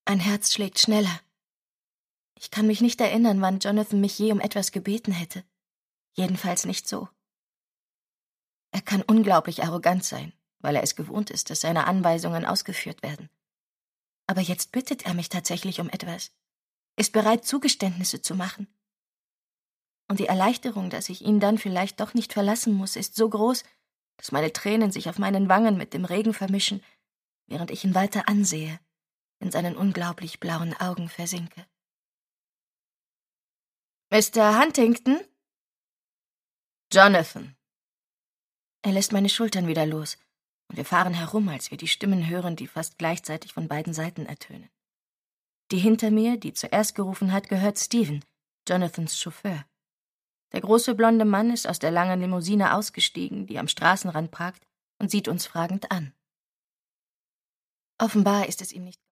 Mein Herz schlägt schneller. Ich kann mich nicht erinnern, wann Jonathan mich je um etwas gebeten hätte. Jedenfalls nicht so. Er kann unglaublich arrogant sein, weil er es gewohnt ist, dass seine Anweisungen ausgeführt werden. Aber jetzt bittet er mich tatsächlich um etwas, ist bereit, Zugeständnisse zu machen. Und die Erleichterung, dass ich ihn dann vielleicht doch nicht verlassen muss, ist so groß, dass meine Tränen sich auf meinen Wangen mit dem Regen vermischen, während ich ihn weiter ansehe, in seinen unglaublich blauen Augen versinke. »Mr. Huntington?« »Jonathan.« Er lässt meine Schultern wieder los, und wir fahren herum, als wir die Stimmen hören, die fast gleichzeitig von beiden Seiten ertönen. Die hinter mir, die zuerst gerufen hat, gehört Stephen, Jonathans Chauffeur. Der große blonde Mann ist aus der langen Limousine ausgestiegen, die am Straßenrand parkt, und sieht uns fragend an. Offenbar ist es ihm nicht